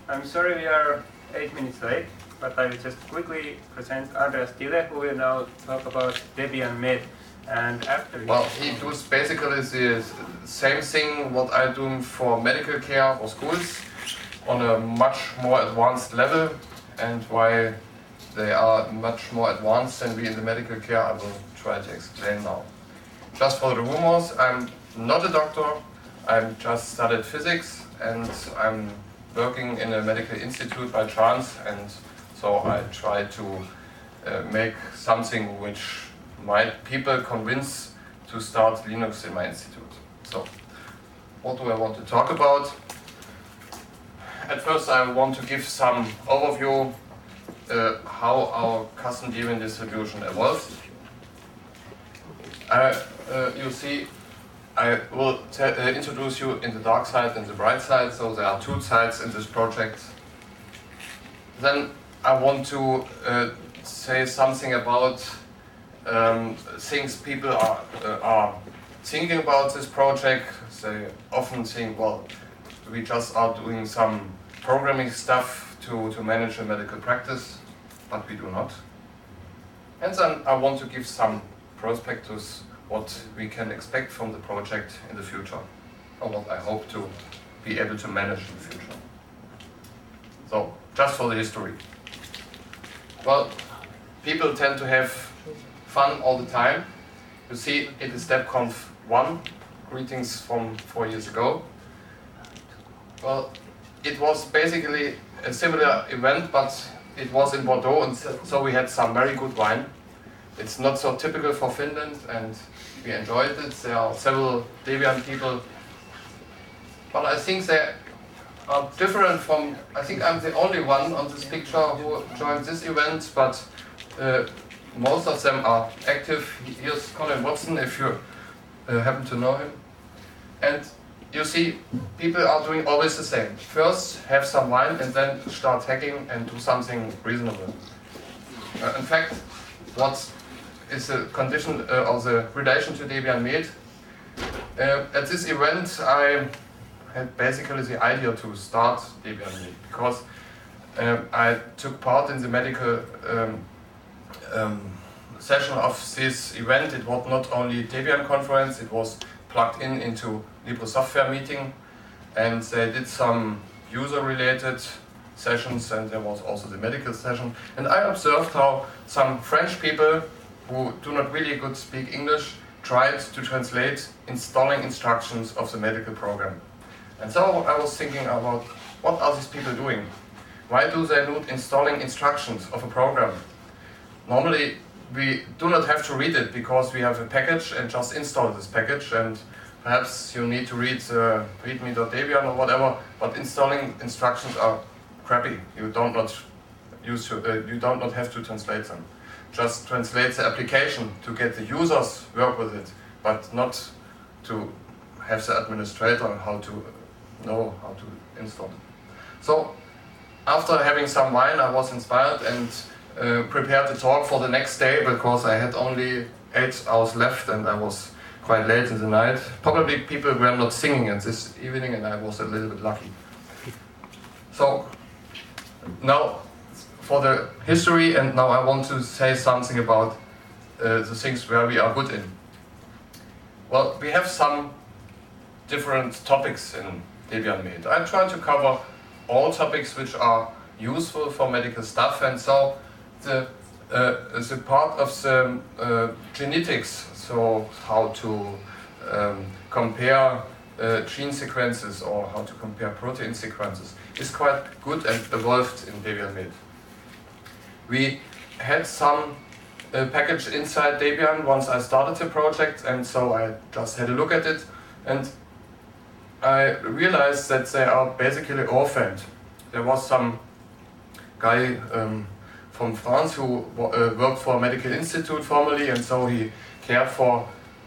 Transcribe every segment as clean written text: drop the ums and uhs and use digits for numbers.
I'm sorry we are 8 minutes late, but I will just quickly present Andreas Tille, who will now talk about Debian Med. And after well, he does basically the same thing what I do for medical care or schools on a much more advanced level, and why they are much more advanced than we in the medical care I will try to explain now. Just for the rumors, I'm not a doctor, I'm just studied physics and I'm working in a medical institute by chance, and so I try to make something which might people convince to start Linux in my institute. So, what do I want to talk about? At first I want to give some overview how our custom Debian distribution evolved. You see, I will introduce you in the dark side and the bright side, so there are two sides in this project. Then I want to say something about things people are thinking about this project. They often think, well, we just are doing some programming stuff to manage a medical practice, but we do not. And then I want to give some prospectus what we can expect from the project in the future, or what I hope to be able to manage in the future. So, just for the history. Well, people tend to have fun all the time. You see, it is DebConf 1, greetings from 4 years ago. Well, it was basically a similar event, but it was in Bordeaux, and so we had some very good wine. It's not so typical for Finland, and we enjoyed it. There are several Debian people, but I think they are different from, I think I'm the only one on this picture who joined this event, but most of them are active. Here's Colin Watson, if you happen to know him. And you see, people are doing always the same. First, have some wine, and then start hacking and do something reasonable. In fact, what is the condition or the relation to Debian Med? At this event, I had basically the idea to start Debian Med, because I took part in the medical session of this event. It was not only Debian conference, it was plugged into LibreSoftware meeting, and they did some user-related sessions, and there was also the medical session. And I observed how some French people who do not really good speak English tried to translate installing instructions of the medical program. And so I was thinking about, what are these people doing? Why do they not installing instructions of a program? Normally we do not have to read it, because we have a package and just install this package, and perhaps you need to read readme.debian or whatever, but installing instructions are crappy. You don't not have to translate them. Just translate the application to get the users work with it, but not to have the administrator know how to install it. So after having some wine, I was inspired and prepared the talk for the next day, because I had only 8 hours left and I was quite late in the night. Probably people were not singing at this evening, and I was a little bit lucky. So now for the history, and now I want to say something about the things where we are good in. Well, we have some different topics in Debian Med. I try to cover all topics which are useful for medical stuff, and so the part of the genetics, so how to compare gene sequences or how to compare protein sequences, is quite good and evolved in Debian Med. We had some package inside Debian once I started the project, and so I just had a look at it, and I realized that they are basically orphaned. There was some guy from France who worked for a medical institute formerly, and so he cared for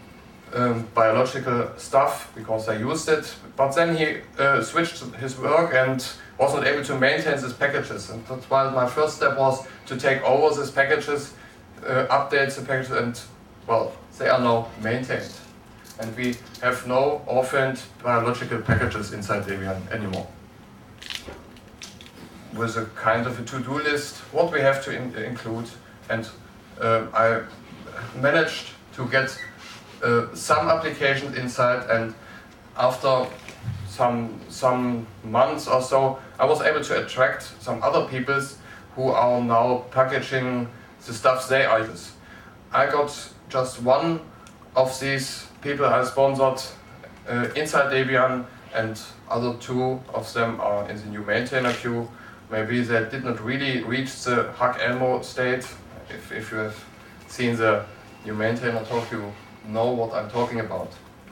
biological stuff because I used it, but then he switched his work and was not able to maintain these packages, and that's why my first step was to take over these packages, update the packages, and well, they are now maintained. And we have no orphaned biological packages inside Debian anymore. with a kind of a to-do list what we have to include, and I managed to get some applications inside, and after some months or so I was able to attract some other peoples who are now packaging the stuff they use. I got just one of these people I sponsored inside Debian, and other two of them are in the new maintainer queue. Maybe they did not really reach the Hug Elmo state. If you have seen the new maintainer talk, you know what I'm talking about.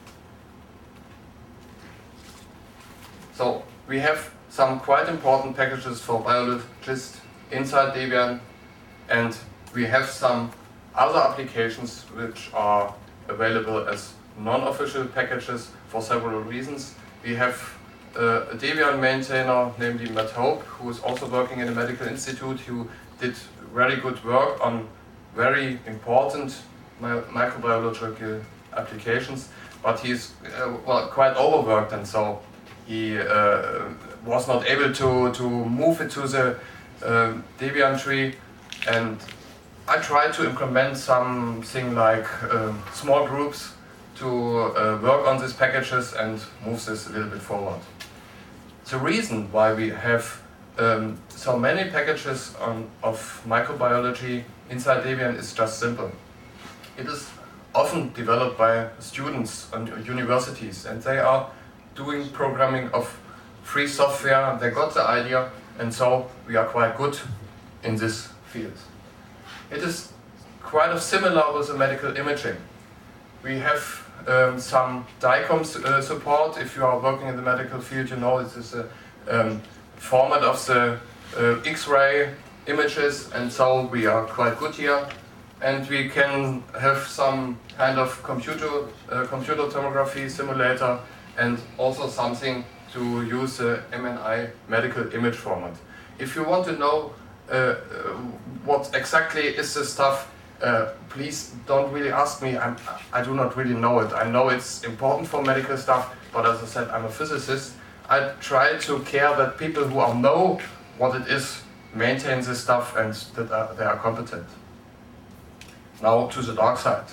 So we have some quite important packages for biologists inside Debian, and we have some other applications which are available as non-official packages for several reasons. We have a Debian maintainer, namely Matt Hope, who is also working in a medical institute, who did very good work on very important microbiological applications, but he's well, quite overworked, and so he was not able to move it to the Debian tree. And I tried to implement something like small groups to work on these packages and move this a little bit forward. The reason why we have so many packages of microbiology inside Debian is just simple. It is often developed by students and universities, and they are doing programming of free software. They got the idea, and so we are quite good in this field. It is quite similar with the medical imaging. We have some DICOM support. If you are working in the medical field, you know this is a format of the X-ray images, and so we are quite good here. And we can have some kind of computer tomography simulator, and also something to use the MNI medical image format. If you want to know what exactly is this stuff, please don't really ask me. I do not really know it. I know it's important for medical stuff, but as I said, I'm a physicist. I try to care that people who know what it is maintain this stuff and that they are competent. Now to the dark side.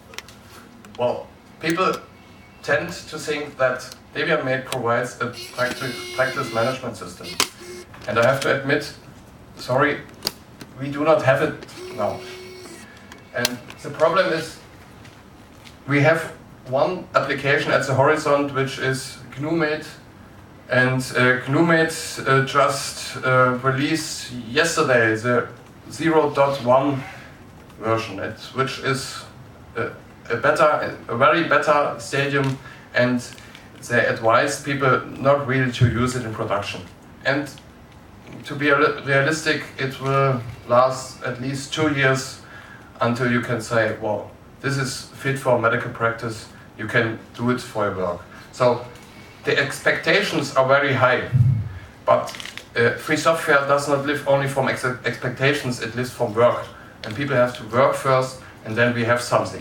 Well, people tend to think that Debian Mate provides a practice management system. And I have to admit, sorry, we do not have it now. And the problem is, we have one application at the horizon, which is GNU-Mate, and GNU-Mate just released yesterday the 0.1 version, which is a very better stadium, and they advise people not really to use it in production. And to be realistic, it will last at least 2 years until you can say, well, this is fit for medical practice, you can do it for your work. So the expectations are very high, but free software does not live only from expectations, it lives from work. And people have to work first, and then we have something.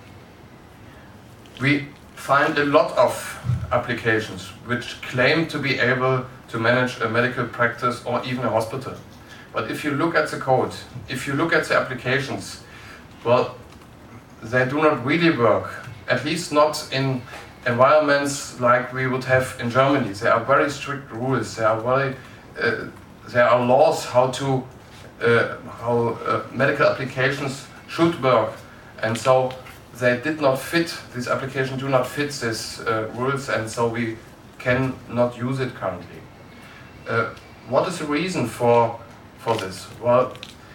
We find a lot of applications which claim to be able to manage a medical practice or even a hospital. But if you look at the code, if you look at the applications, well, they do not really work, at least not in environments like we would have in Germany. There are very strict rules, there are laws how medical applications should work, and so they did not fit, these applications do not fit these rules, and so we cannot use it currently. What is the reason for this? Well,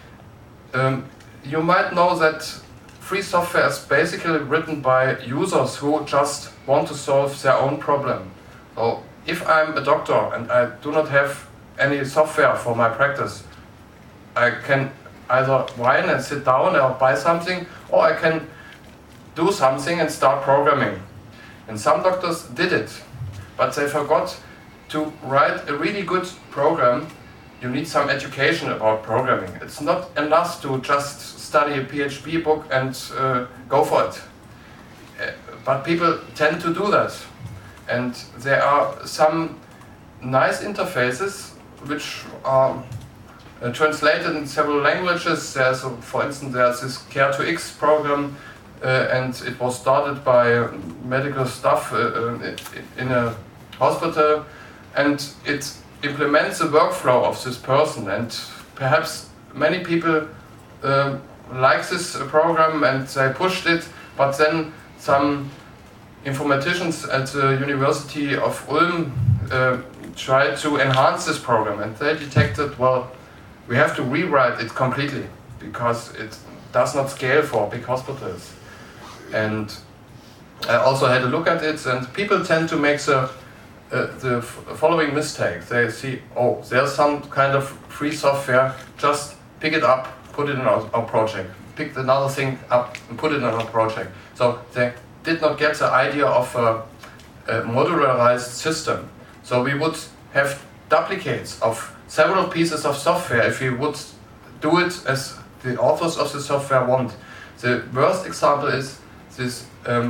you might know that free software is basically written by users who just want to solve their own problem. So if I'm a doctor and I do not have any software for my practice, I can either whine and sit down or buy something, or I can do something and start programming. And some doctors did it, but they forgot to write a really good program. You need some education about programming. It's not enough to just study a PHP book and go for it. But people tend to do that. And there are some nice interfaces which are translated in several languages. For instance, there's this Care2X program, and it was started by medical staff in a hospital, and it implements the workflow of this person. And perhaps many people like this program and they pushed it, but then some informaticians at the University of Ulm tried to enhance this program, and they detected, well, we have to rewrite it completely because it does not scale for big hospitals. And I also had a look at it, and people tend to make the following mistake. They see, oh, there's some kind of free software, just pick it up, put it in our project. Pick another thing up and put it in our project. So they did not get the idea of a modularized system. So we would have duplicates of several pieces of software if we would do it as the authors of the software want. The worst example is this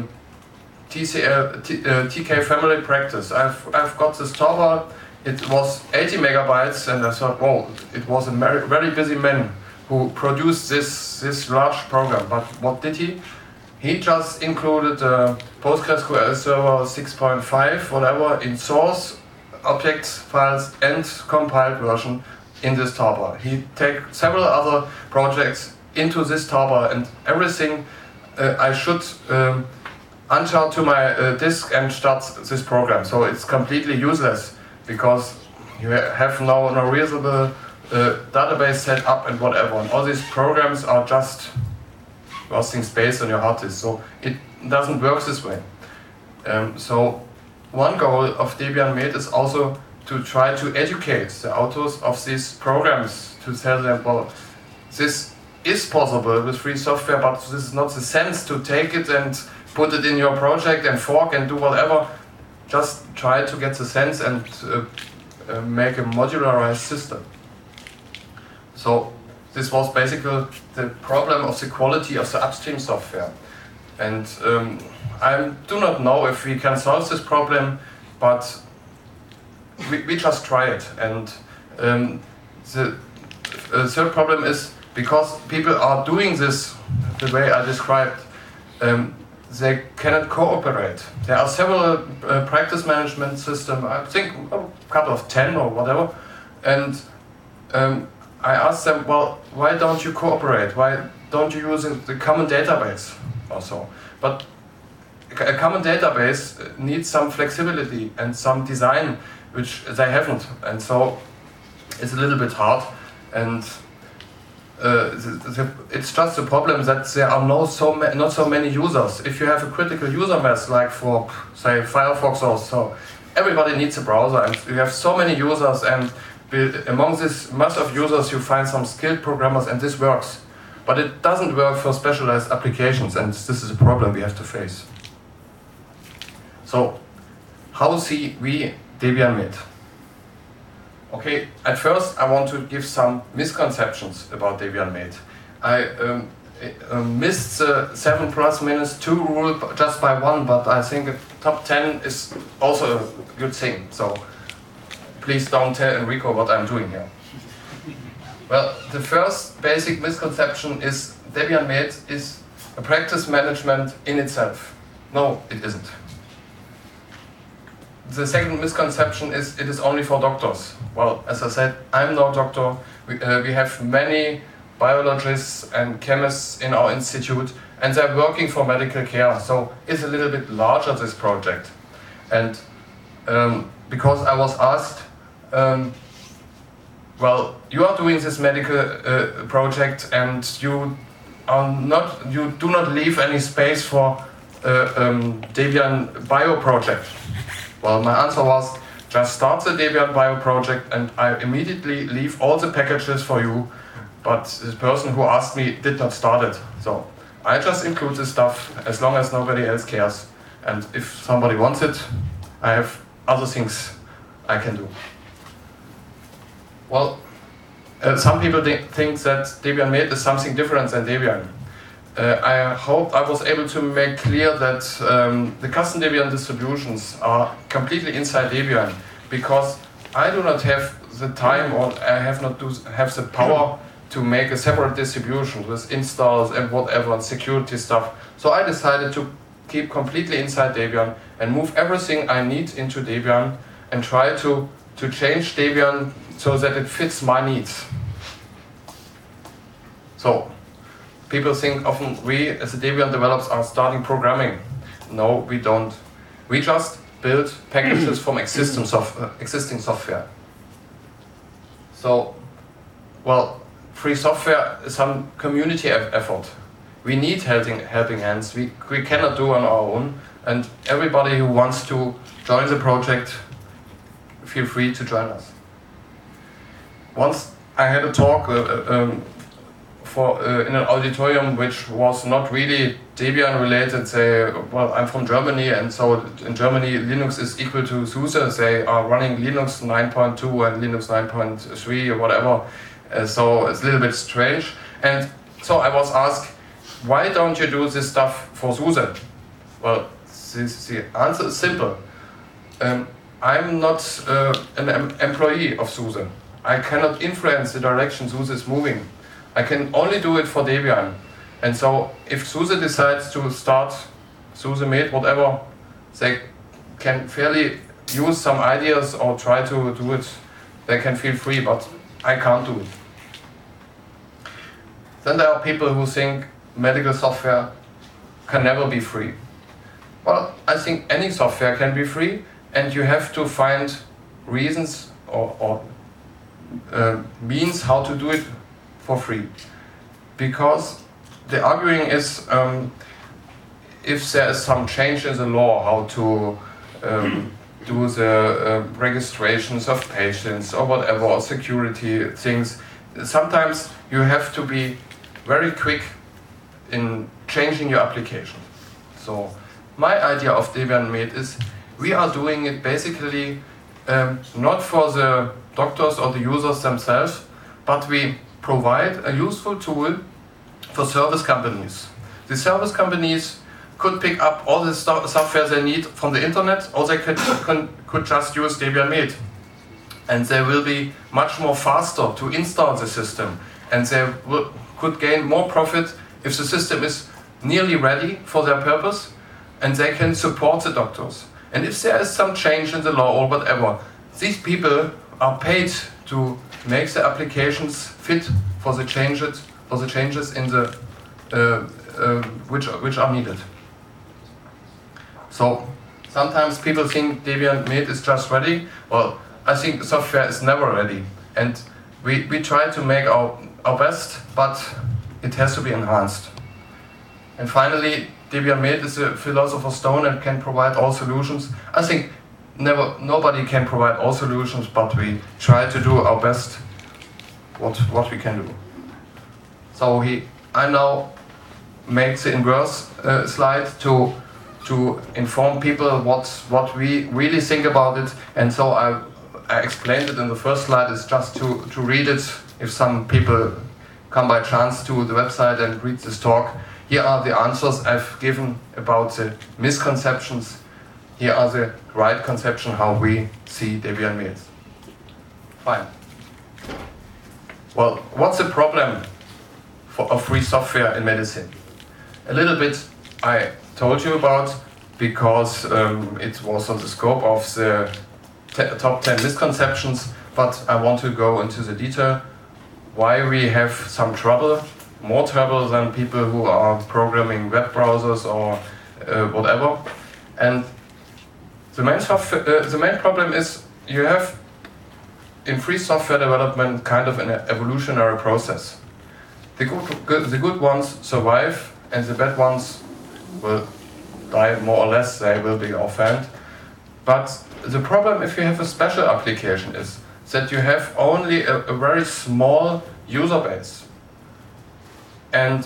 TK Family Practice. I've got this Tauber. It was 80 megabytes, and I thought, whoa, it was a very busy man who produced this large program. But what did he? He just included PostgreSQL Server 6.5, whatever, in source object files and compiled version in this Tauber. He take several other projects into this Tauber, and everything I should unchart to my disk and start this program. So it's completely useless because you have no reasonable database set up and whatever. And all these programs are just wasting space on your hard disk. So it doesn't work this way. So one goal of Debian Med is also to try to educate the authors of these programs, to tell them, well, this is possible with free software, but this is not the sense to take it and put it in your project and fork and do whatever. Just try to get the sense and make a modularized system. So this was basically the problem of the quality of the upstream software. And I do not know if we can solve this problem, but we just try it. And the third problem is, because people are doing this the way I described, they cannot cooperate. There are several practice management systems, I think a couple of 10 or whatever, and I asked them, well, why don't you cooperate? Why don't you use the common database also? But a common database needs some flexibility and some design, which they haven't, and so it's a little bit hard. And it's just a problem that there are not so many users. If you have a critical user mass, like for, say, Firefox or so, everybody needs a browser, and you have so many users, and among this mass of users you find some skilled programmers, and this works. But it doesn't work for specialized applications, and this is a problem we have to face. So, how see we Debian Med? Okay, at first I want to give some misconceptions about Debian Med. I missed the 7+-2 rule just by one, but I think a top 10 is also a good thing. So please don't tell Enrico what I'm doing here. Well, the first basic misconception is Debian Med is a practice management in itself. No, it isn't. The second misconception is it is only for doctors. Well, as I said, I'm no doctor. We have many biologists and chemists in our institute, and they're working for medical care, so it's a little bit larger, this project. And because I was asked, well, you are doing this medical project and you do not leave any space for Debian Bio project. Well, my answer was, just start the Debian Bio project and I immediately leave all the packages for you. But the person who asked me did not start it. So I just include this stuff as long as nobody else cares. And if somebody wants it, I have other things I can do. Well, some people think that Debian Med is something different than Debian. I hope I was able to make clear that the custom Debian distributions are completely inside Debian, because I do not have the time, or I have not have the power to make a separate distribution with installs and whatever and security stuff. So I decided to keep completely inside Debian and move everything I need into Debian and try to change Debian so that it fits my needs. So people think often we as a Debian developers are starting programming. No, we don't. We just build packages from existing software. So, well, free software is some community effort. We need helping hands. We cannot do on our own. And everybody who wants to join the project, feel free to join us. Once I had a talk in an auditorium which was not really Debian related. Well, I'm from Germany, and so in Germany Linux is equal to SUSE. They are running Linux 9.2 and Linux 9.3 or whatever. So it's a little bit strange. And so I was asked, why don't you do this stuff for SUSE? Well, the answer is simple. I'm not an employee of SUSE. I cannot influence the direction SUSE is moving. I can only do it for Debian. And so if SUSE decides to start SUSE Med, whatever, they can fairly use some ideas or try to do it. They can feel free, but I can't do it. Then there are people who think medical software can never be free. Well, I think any software can be free, and you have to find reasons or means how to do it for free. Because the arguing is if there is some change in the law how to do the registrations of patients or whatever, or security things, sometimes you have to be very quick in changing your application. So my idea of Debian Med is we are doing it basically not for the doctors or the users themselves, but we provide a useful tool for service companies. The service companies could pick up all the software they need from the internet, or they could just use Debian Med. And they will be much more faster to install the system, and they could gain more profit if the system is nearly ready for their purpose, and they can support the doctors. And if there is some change in the law or whatever, these people are paid to make the applications fit for the changes in the which are needed. So sometimes people think Debian Med is just ready. Well, I think the software is never ready, and we try to make our best, but it has to be enhanced. And finally, Debian Med is a philosopher's stone and can provide all solutions. I think nobody can provide all solutions, but we try to do our best what we can do. So I now make the inverse slide to inform people what we really think about it, and so I explained it in the first slide. It's just to read it if some people come by chance to the website and read this talk. Here are the answers I've given about the misconceptions. Here are the right conception how we see Debian Med. Fine. Well, what's the problem of free software in medicine? A little bit I told you about, because it was on the scope of the top 10 misconceptions, but I want to go into the detail why we have some trouble, more trouble than people who are programming web browsers or whatever. And the main problem is you have in free software development kind of an evolutionary process. The good ones survive, and the bad ones will die more or less. They will be offended. But the problem if you have a special application is that you have only a very small user base. And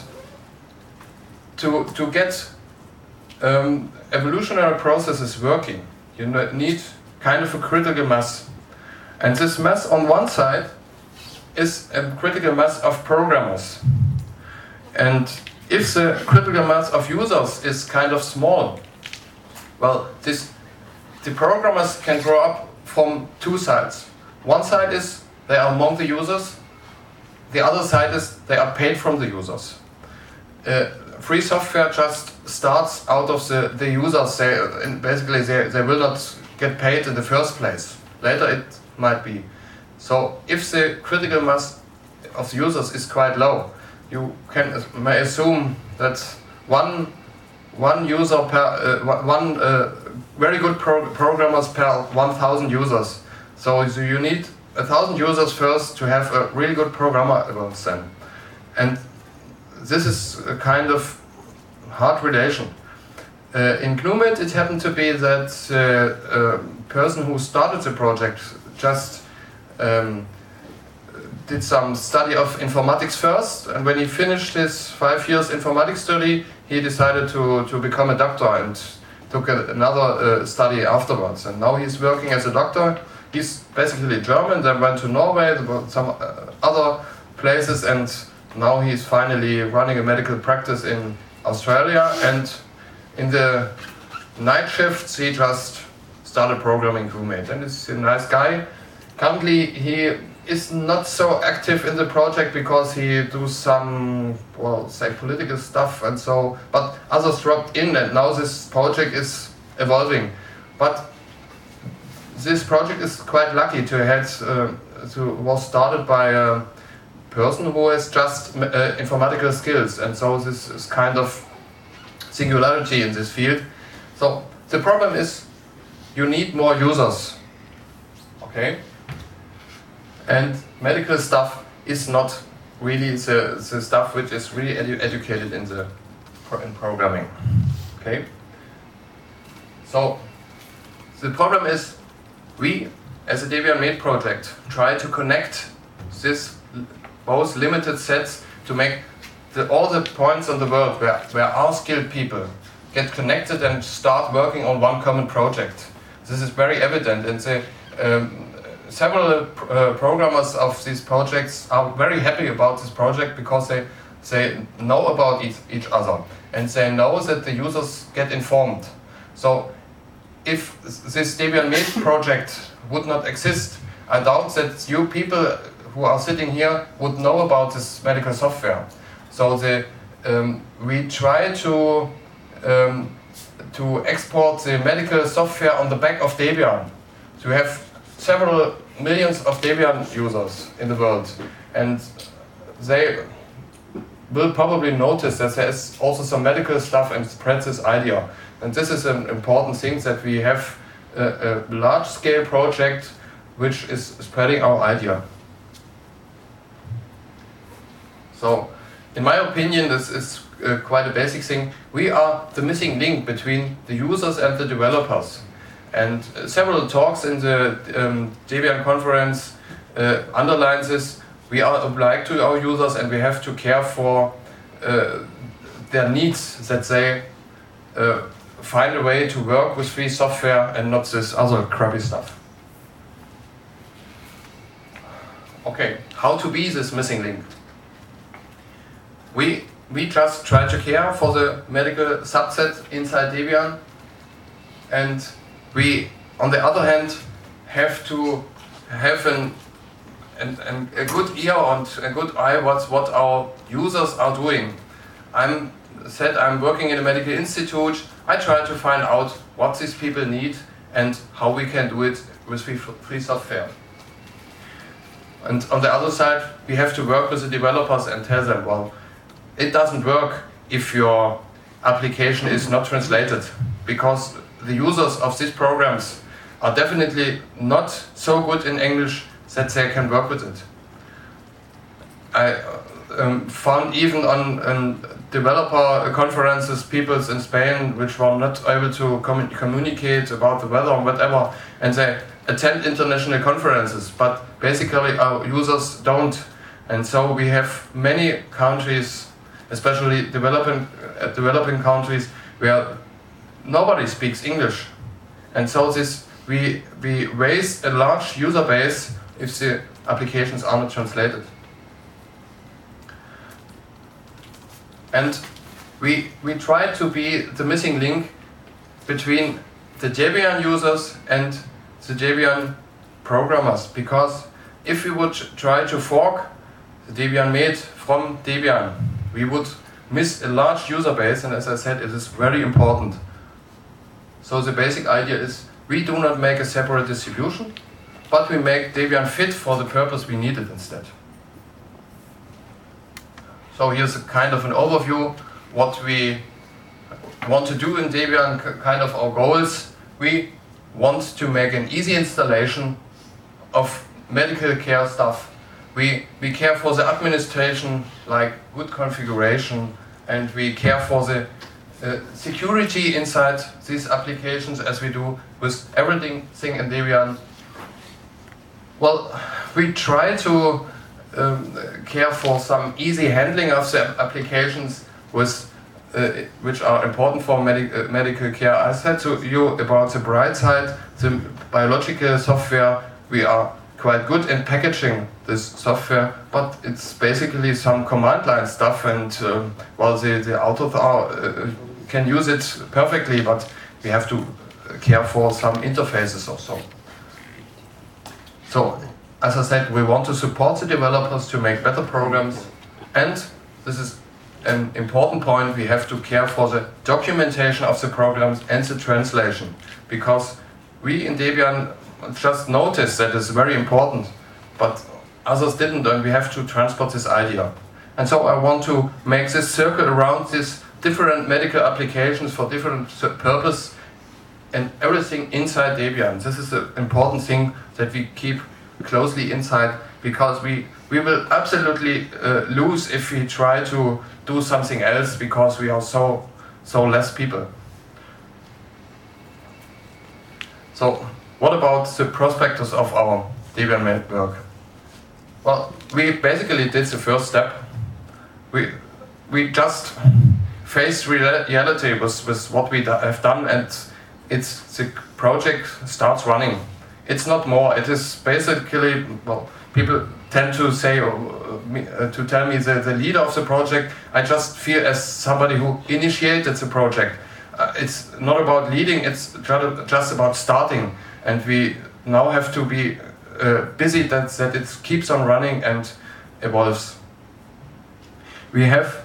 to get evolutionary processes working, you need kind of a critical mass. And this mass on one side is a critical mass of programmers. And if the critical mass of users is kind of small, well, the programmers can grow up from two sides. one side is they are among the users, the other side is they are paid from the users. Free software just starts out of the users. Basically they will not get paid in the first place. Later it might be. So if the critical mass of the users is quite low, you may assume that one user per one very good programmers per 1,000 users. So you need 1,000 users first to have a really good programmer amongst them. And this is a kind of hard relation. In GNU-Med it happened to be that a person who started the project just did some study of informatics first, and when he finished his 5 years informatics study, he decided to become a doctor and took another study afterwards. And now he's working as a doctor. He's basically German, then went to Norway, some other places, and now he's finally running a medical practice in Australia. And in the night shifts he just started programming GNU-Med, and he's a nice guy. Currently he is not so active in the project because he does some, well, say political stuff and so, but others dropped in and now this project is evolving. But this project is quite lucky to have, was started by a person who has just informatical skills, and so this is kind of singularity in this field. So the problem is you need more users, okay? And medical stuff is not really the stuff which is really educated in programming. Okay. So the problem is we, as a Debian Med project, try to connect this both limited sets to make all the points on the world where our skilled people get connected and start working on one common project. This is very evident, and several programmers of these projects are very happy about this project because they know about each other and they know that the users get informed. So if this Debian Med project would not exist, I doubt that you people who are sitting here would know about this medical software. So we try to export the medical software on the back of Debian to have several millions of Debian users in the world, and they will probably notice that there is also some medical stuff and spread this idea. And this is an important thing, that we have a large-scale project which is spreading our idea. So, in my opinion, this is quite a basic thing. We are the missing link between the users and the developers. And several talks in the Debian conference underlines this. We are obliged to our users and we have to care for their needs, that they find a way to work with free software and not this other crappy stuff. Okay, how to be this missing link? We just try to care for the medical subset inside Debian, and we, on the other hand, have to have a good ear and a good eye what our users are doing. I'm working in a medical institute. I try to find out what these people need and how we can do it with free software. And on the other side, we have to work with the developers and tell them, well, it doesn't work if your application is not translated, because the users of these programs are definitely not so good in English that they can work with it. I found even on developer conferences people in Spain which were not able to communicate about the weather or whatever, and they attend international conferences, but basically our users don't. And so we have many countries, especially developing countries, where nobody speaks English, and so we waste a large user base if the applications are not translated. And we try to be the missing link between the Debian users and the Debian programmers, because if we would try to fork the Debian Med from Debian, we would miss a large user base, and as I said, it is very important. So the basic idea is we do not make a separate distribution, but we make Debian fit for the purpose we need it instead. So here's a kind of an overview what we want to do in Debian, kind of our goals. We want to make an easy installation of medical care stuff. We care for the administration, like good configuration, and we care for the security inside these applications, as we do with everything in Debian. Well, we try to care for some easy handling of the applications with which are important for medical care. I said to you about the bright side, the biological software. We are quite good in packaging this software, but it's basically some command line stuff, and well, the authors can use it perfectly, but we have to care for some interfaces or so. So, as I said, we want to support the developers to make better programs, and this is an important point, we have to care for the documentation of the programs and the translation, because we in Debian just noticed that it's very important, but others didn't, and we have to transport this idea. And so I want to make this circle around these different medical applications for different purpose and everything inside Debian. This is the important thing that we keep closely inside, because we will absolutely lose if we try to do something else, because we are so less people. So what about the prospectus of our Debian Med work? Well, we basically did the first step. We just faced reality with what we have done, and the project starts running. It's not more. It is basically, well, people tend to say, to tell me the leader of the project. I just feel as somebody who initiated the project. It's not about leading, it's just about starting. And we now have to be busy that it keeps on running and evolves. We have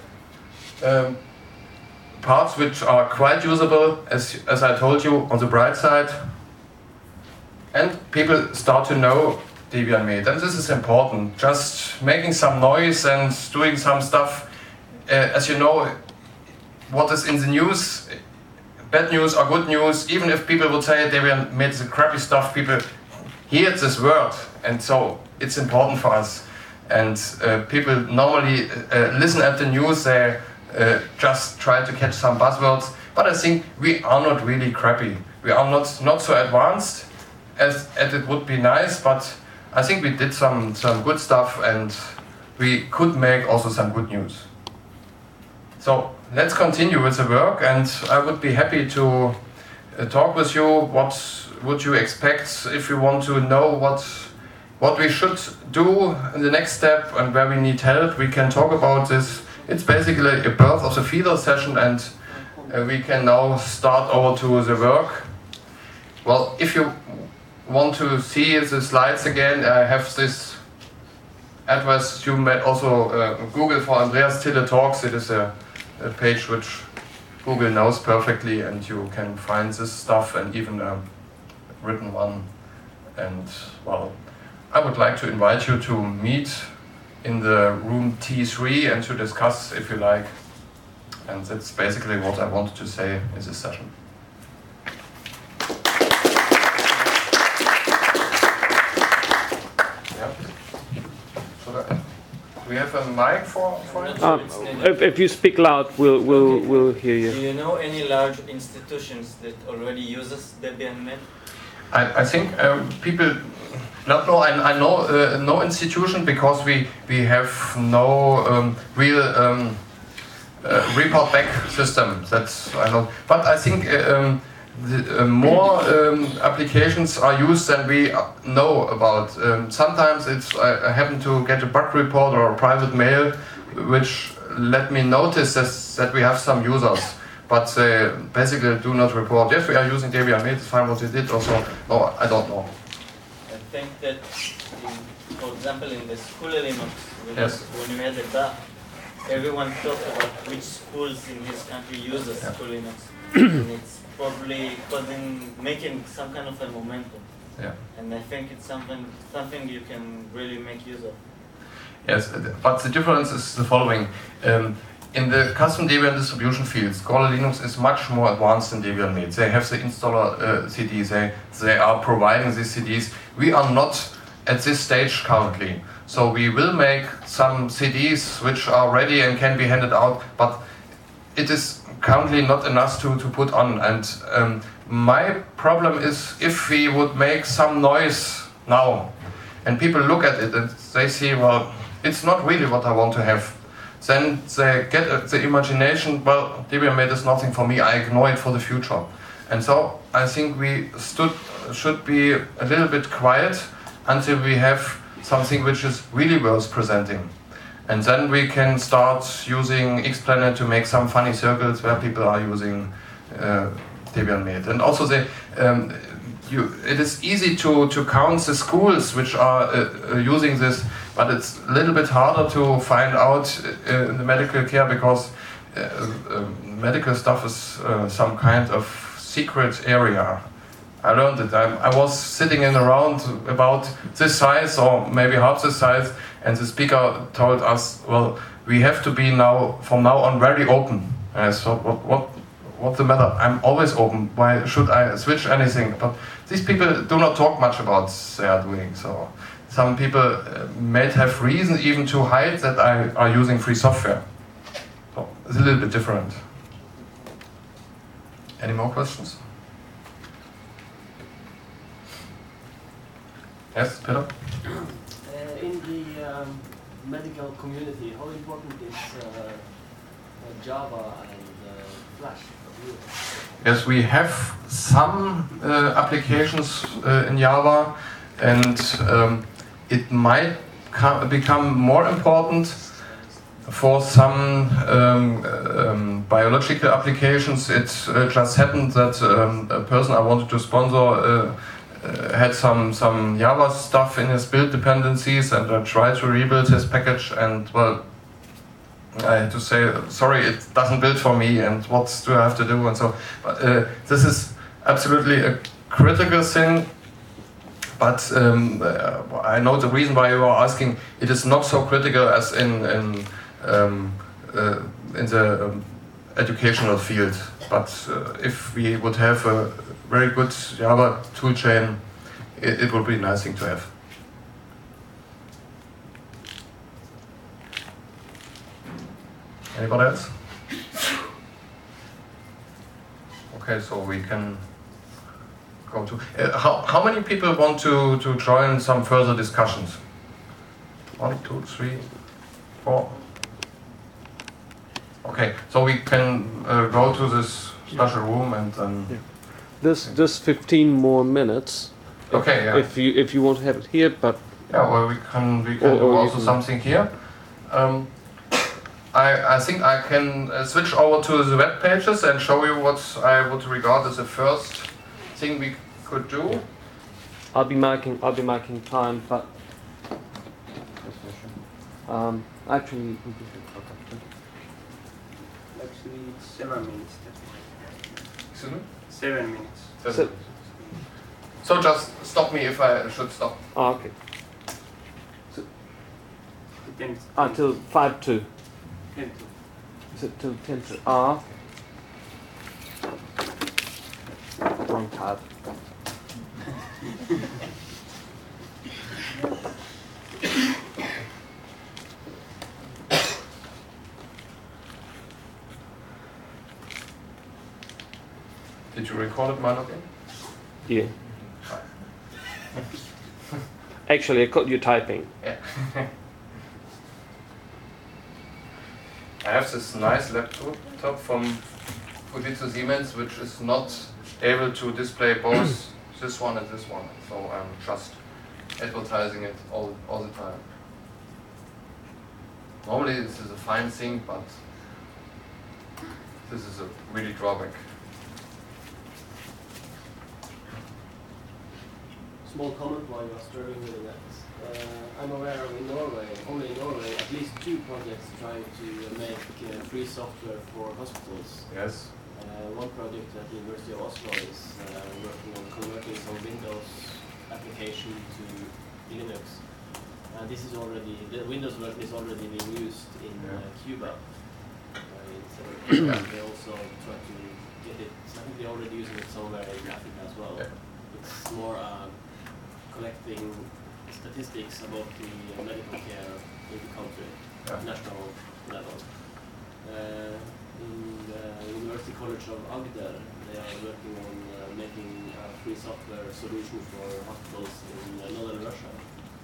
parts which are quite usable, as I told you, on the bright side. And people start to know Debian Med, and this is important. Just making some noise and doing some stuff. As you know, what is in the news, bad news or good news, even if people would say Debian Med is crappy stuff, people hear this word, and so it's important for us. And people normally listen at the news, they just try to catch some buzzwords, but I think we are not really crappy. We are not so advanced as it would be nice, but I think we did some good stuff, and we could make also some good news. So let's continue with the work, and I would be happy to talk with you. What would you expect if you want to know what we should do in the next step and where we need help? We can talk about this. It's basically a birth of the feeder session, and we can now start over to the work. Well, if you want to see the slides again, I have this address. You might also Google for Andreas Tille Talks. It is a page which Google knows perfectly, and you can find this stuff and even a written one. And well, I would like to invite you to meet in the room T3 and to discuss if you like. And that's basically what I wanted to say in this session. Do we have a mic for it? If you speak loud, we'll hear you. Do you know any large institutions that already uses Debian Med? I think people don't know. I know no institution, because we have no real report back system. That's I know. But I think more applications are used than we know about. Sometimes I happen to get a bug report or a private mail which let me notice that we have some users, but they basically do not report. Yes, we are using Debian Med, it's fine what they did also. No, I don't know. think that, for example, in the school Linux, Yes. when we had the DAP, everyone talked about which schools in his country uses school Linux. And it's probably making some kind of a momentum. Yeah. And I think it's something you can really make use of. Yes, but the difference is the following. In the custom Debian distribution field, Scholar Linux is much more advanced than Debian Mate. They have the installer CDs, they are providing these CDs. We are not at this stage currently. So we will make some CDs which are ready and can be handed out, but it is currently not enough to put on. And my problem is if we would make some noise now and people look at it and they see, well, it's not really what I want to have. Then they get the imagination, well, Debian Mate is nothing for me, I ignore it for the future. And so I think we should be a little bit quiet until we have something which is really worth presenting. And then we can start using XPlanet to make some funny circles where people are using Debian Mate. And also it is easy to count the schools which are using this, but it's a little bit harder to find out in the medical care because medical stuff is some kind of secret area. I learned it. I was sitting in a round about this size or maybe half this size, and the speaker told us, well, we have to be from now on very open. And I thought, what's the matter? I'm always open. Why should I switch anything? But these people do not talk much about what they are doing. So some people may have reason even to hide that I are using free software. So it's a little bit different. Any more questions? Yes, Peter? In the medical community, how important is Java and Flash for you? Yes, we have some applications in Java, and it might become more important for some biological applications. It just happened that a person I wanted to sponsor had some Java stuff in his build dependencies, and I tried to rebuild his package, and well, I had to say, sorry, it doesn't build for me, and what do I have to do, and so. This is absolutely a critical thing, but I know the reason why you are asking. It is not so critical as in the educational field, but if we would have a very good Java toolchain, it would be a nice thing to have. Anybody else? Okay, so we can go to... how many people want to join some further discussions? 1, 2, 3, 4. Okay, so we can go to this special room and then... Yeah. There's just 15 more minutes. Okay, yeah. If you want to have it here, but... Yeah, well, we can do also something here. I think I can switch over to the web pages and show you what I would regard as the first thing we could do. I'll be marking time, but actually, Actually, it's 7 minutes. Excuse me? 7 minutes. So just stop me if I should stop. Oh, okay. Depends. Until 5 to. 10 Is it till 10 to? Ah. Wrong tab. Did you record it, my login? Yeah. Actually, I caught you typing. Yeah. I have this nice laptop from Fujitsu Siemens, which is not able to display both this one and this one. So I'm just advertising it all the time. Normally this is a fine thing, but this is a really drawback. small comment while you are struggling with that. I'm aware of in Norway, only in Norway, at least 2 projects trying to make free software for hospitals. Yes. One project at the University of Oslo is working on converting some Windows application to Linux. And this is already, the Windows version is already being used in Cuba. They also try to get it, I think they're already using it somewhere in Africa as well. Yeah. It's more collecting statistics about the medical care in the country, national level. In the University College of Agder, they are working on making a free software solution for hospitals in northern Russia.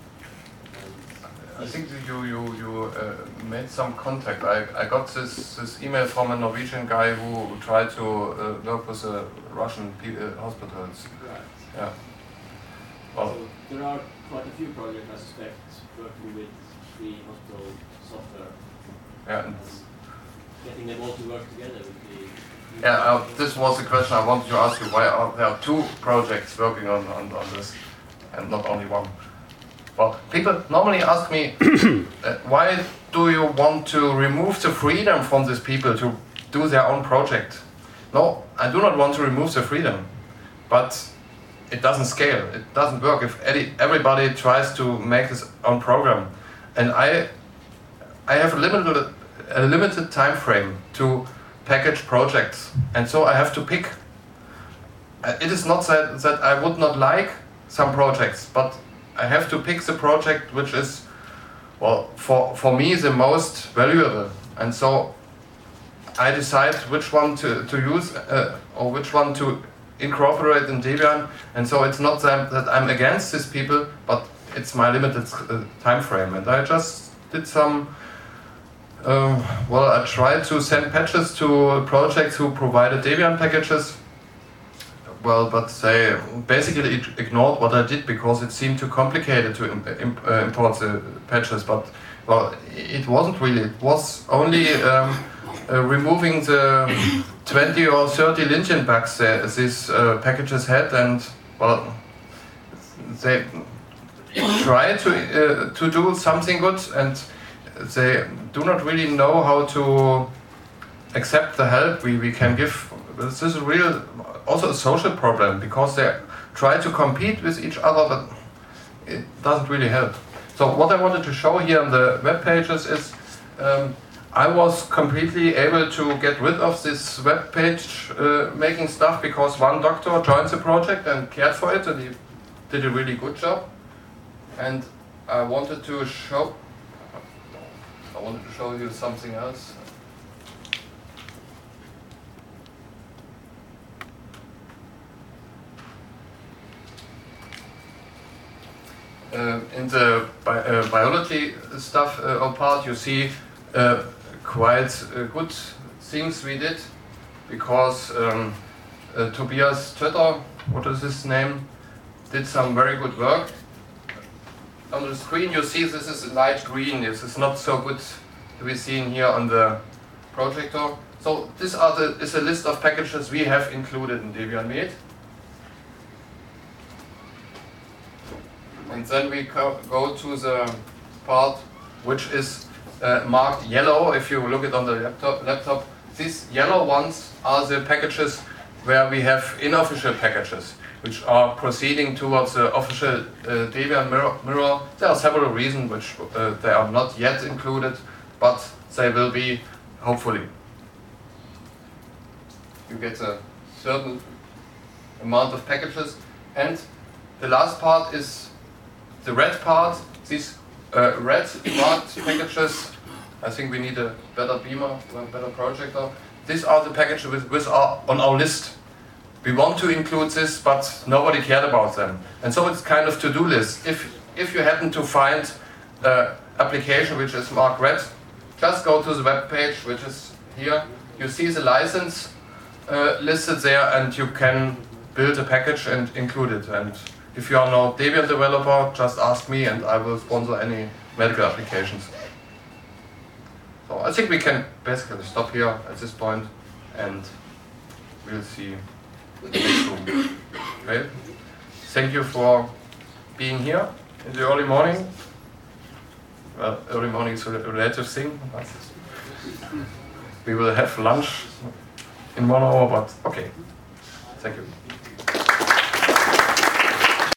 I think that you made some contact. I got this email from a Norwegian guy who tried to work with the Russian hospitals. Right. Yeah. Well, So there are quite a few projects, I suspect, working with free hospital software. yeah. And getting them all to work together would be... Yeah, this was the question I wanted to ask you. Why are there 2 projects working on this and not only one? Well, people normally ask me, why do you want to remove the freedom from these people to do their own project? No, I do not want to remove the freedom, but it doesn't scale. It doesn't work if everybody tries to make his own program. And I have a limited time frame to package projects, and so I have to pick. It is not that I would not like some projects, but I have to pick the project which is, well, for me the most valuable, and so I decide which one to use or which one to incorporate in Debian. And so it's not that I'm against these people, but it's my limited time frame. And I just did some, I tried to send patches to projects who provided Debian packages. Well, but they basically ignored what I did because it seemed too complicated to import the patches. But, well, it wasn't really. It was only removing the 20 or 30 Lintian bugs these packages had, and, well, they try to do something good, and they do not really know how to accept the help we can give. This is also a social problem, because they try to compete with each other, but it doesn't really help. So what I wanted to show here on the web pages is I was completely able to get rid of this web page making stuff, because one doctor joined the project and cared for it, and he did a really good job. And I wanted to show you something else. In the biology stuff part, you see quite good things we did, because Tobias Tötter, what is his name, did some very good work. On the screen you see this is light green. This is not so good to be seen here on the projector. So this is a list of packages we have included in Debian Med. And then we go to the part which is marked yellow. If you look it on the laptop, these yellow ones are the packages where we have unofficial packages, which are proceeding towards the official Debian mirror. There are several reasons which they are not yet included, but they will be, hopefully. You get a certain amount of packages. And the last part is the red part. These red marked packages, I think we need a better beamer, a better projector. These are the packages which are on our list. We want to include this, but nobody cared about them. And so it's kind of to-do list. If you happen to find an application which is marked red, just go to the web page, which is here. You see the license listed there, and you can build a package and include it. And if you are no Debian developer, just ask me and I will sponsor any medical applications. So I think we can basically stop here at this point, and we'll see the next room. Okay? Thank you for being here in the early morning. Well, early morning is a relative thing. We will have lunch in 1 hour, but okay. Thank you.